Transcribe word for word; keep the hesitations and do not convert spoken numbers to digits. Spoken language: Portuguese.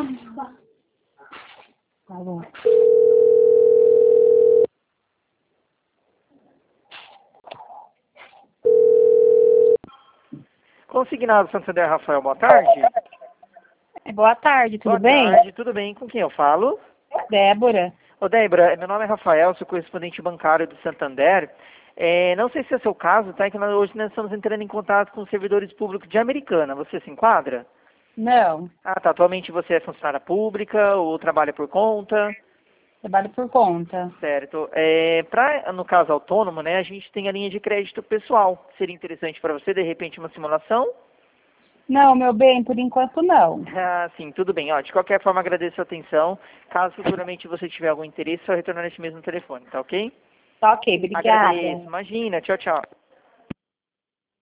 Tá bom. Consignado Santander, Rafael, boa tarde. Boa tarde, tudo Boa bem? tarde, tudo bem? Com quem eu falo? Débora. Ô, Débora, meu nome é Rafael, sou correspondente bancário do Santander. É, não sei se é seu caso, tá? Que nós, hoje nós estamos entrando em contato com os servidores públicos de Americana. Você se enquadra? Não, Ah, tá. Atualmente você é funcionária pública ou trabalha por conta? trabalho por conta. Certo. É, pra, no caso autônomo, né, a gente tem a linha de crédito pessoal. Seria interessante para você, de repente, uma simulação? Não, meu bem, por enquanto não. Ah, sim, tudo bem. Ó, de qualquer forma, agradeço a atenção. Caso futuramente você tiver algum interesse, só retornar nesse mesmo telefone, tá ok? Tá ok, obrigada. Agradeço. Imagina. Tchau, tchau.